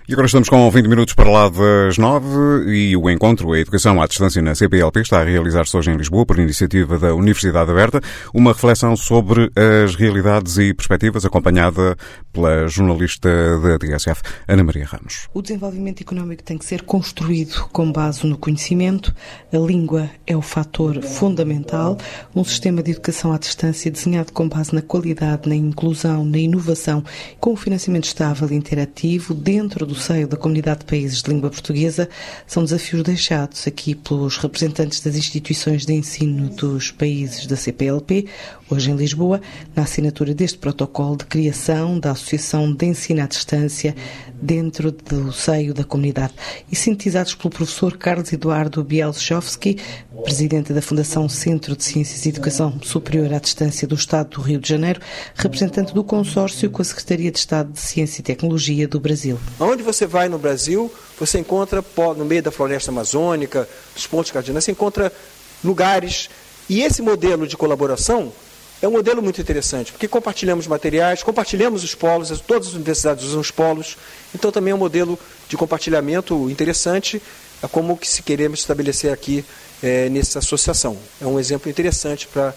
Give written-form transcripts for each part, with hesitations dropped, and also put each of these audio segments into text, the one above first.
E agora estamos com 20 minutos para lá das 9 e o encontro, a Educação à Distância na CPLP, está a realizar-se hoje em Lisboa por iniciativa da Universidade Aberta, uma reflexão sobre as realidades e perspectivas acompanhada pela jornalista da TSF, Ana Maria Ramos. O desenvolvimento económico tem que ser construído com base no conhecimento, a língua é o fator fundamental, um sistema de educação à distância desenhado com base na qualidade, na inclusão, na inovação, com o financiamento estável e interativo dentro do seio da comunidade de países de língua portuguesa, são desafios deixados aqui pelos representantes das instituições de ensino dos países da CPLP, hoje em Lisboa, na assinatura deste protocolo de criação da Associação de Ensino à Distância dentro do seio da comunidade, e sintetizados pelo professor Carlos Eduardo Bielszowski, presidente da Fundação Centro de Ciências e Educação Superior à Distância do Estado do Rio de Janeiro, representante do consórcio com a Secretaria de Estado de Ciência e Tecnologia do Brasil. Onde você vai no Brasil, você encontra, no meio da floresta amazônica, dos pontos cardinais, você encontra lugares, e esse modelo de colaboração é um modelo muito interessante, porque compartilhamos materiais, compartilhamos os polos, todas as universidades usam os polos, então também é um modelo de compartilhamento interessante, como que se queremos estabelecer aqui nessa associação. É um exemplo interessante para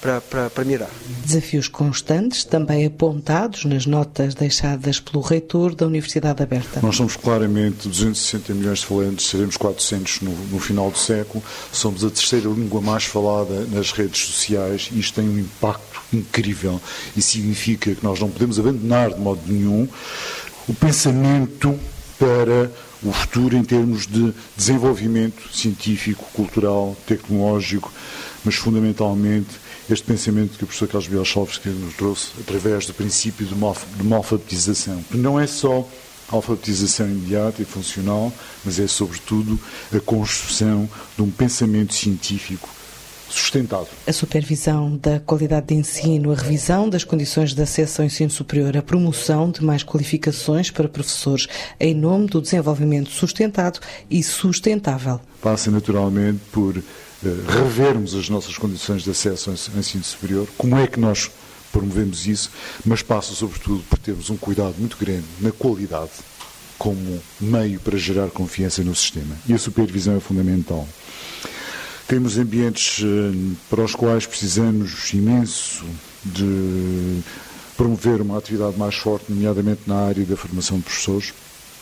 mirar. Desafios constantes, também apontados nas notas deixadas pelo reitor da Universidade Aberta. Nós somos claramente 260 milhões de falantes, seremos 400 no final do século, somos a terceira língua mais falada nas redes sociais e isto tem um impacto incrível e significa que nós não podemos abandonar de modo nenhum o pensamento para o futuro em termos de desenvolvimento científico, cultural, tecnológico, mas fundamentalmente este pensamento que o professor Carlos Bielszowski nos trouxe através do princípio de uma alfabetização, que não é só a alfabetização imediata e funcional, mas é sobretudo a construção de um pensamento científico sustentado. A supervisão da qualidade de ensino, a revisão das condições de acesso ao ensino superior, a promoção de mais qualificações para professores em nome do desenvolvimento sustentado e sustentável. Passa naturalmente por revermos as nossas condições de acesso ao ensino superior, como é que nós promovemos isso, mas passa sobretudo por termos um cuidado muito grande na qualidade como meio para gerar confiança no sistema. E a supervisão é fundamental. Temos ambientes para os quais precisamos imenso de promover uma atividade mais forte, nomeadamente na área da formação de professores.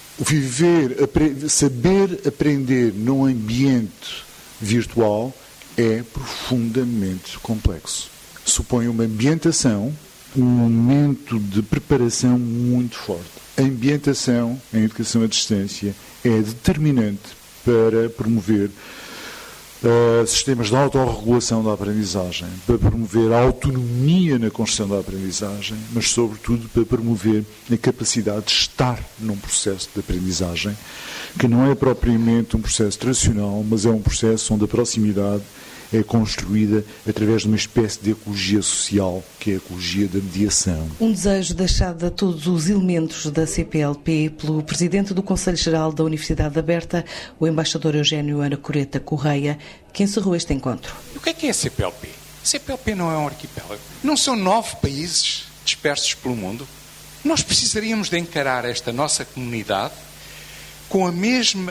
Saber aprender num ambiente virtual é profundamente complexo. Supõe uma ambientação, um momento de preparação muito forte. A ambientação em educação à distância é determinante para promover sistemas de autorregulação da aprendizagem, para promover a autonomia na construção da aprendizagem, mas sobretudo para promover a capacidade de estar num processo de aprendizagem, que não é propriamente um processo tradicional, mas é um processo onde a proximidade é construída através de uma espécie de ecologia social, que é a ecologia da mediação. Um desejo deixado a todos os elementos da CPLP pelo Presidente do Conselho Geral da Universidade Aberta, o embaixador Eugénio Anacoreta Correia, que encerrou este encontro. O que é a CPLP? A CPLP não é um arquipélago. Não são 9 países dispersos pelo mundo. Nós precisaríamos de encarar esta nossa comunidade com a mesma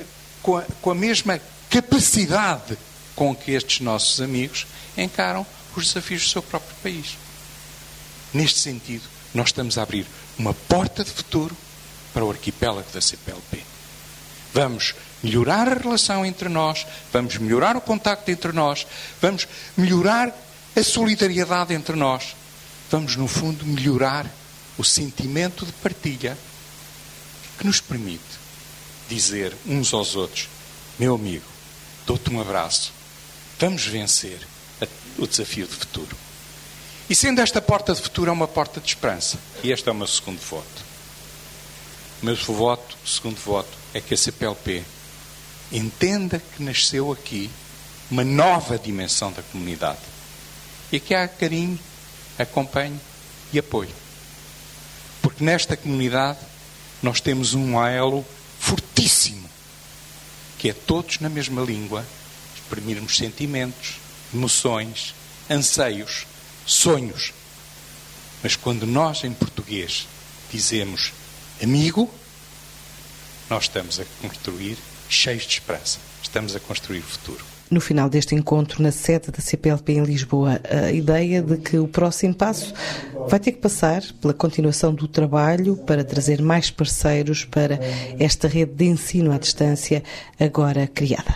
capacidade com que estes nossos amigos encaram os desafios do seu próprio país. Neste sentido, nós estamos a abrir uma porta de futuro para o arquipélago da CPLP. Vamos melhorar a relação entre nós, vamos melhorar o contacto entre nós, vamos melhorar a solidariedade entre nós, vamos, no fundo, melhorar o sentimento de partilha que nos permite dizer uns aos outros: meu amigo, dou-te um abraço, vamos vencer o desafio de futuro. E sendo esta porta de futuro é uma porta de esperança, e este é o meu segundo voto. O meu segundo voto é que a CPLP entenda que nasceu aqui uma nova dimensão da comunidade e que há carinho, acompanho e apoio. Porque nesta comunidade nós temos um elo fortíssimo, que é todos na mesma língua, exprimirmos sentimentos, emoções, anseios, sonhos. Mas quando nós, em português, dizemos amigo, nós estamos a construir cheios de esperança. Estamos a construir futuro. No final deste encontro, na sede da CPLP em Lisboa, a ideia de que o próximo passo vai ter que passar pela continuação do trabalho para trazer mais parceiros para esta rede de ensino à distância agora criada.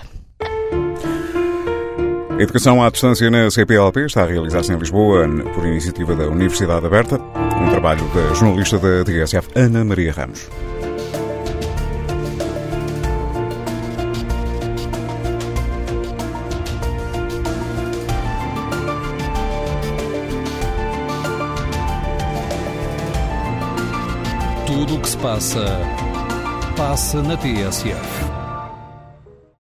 A educação à distância na CPLP está a realizar-se em Lisboa por iniciativa da Universidade Aberta, um trabalho da jornalista da TSF, Ana Maria Ramos. Tudo o que se passa, passa na TSF.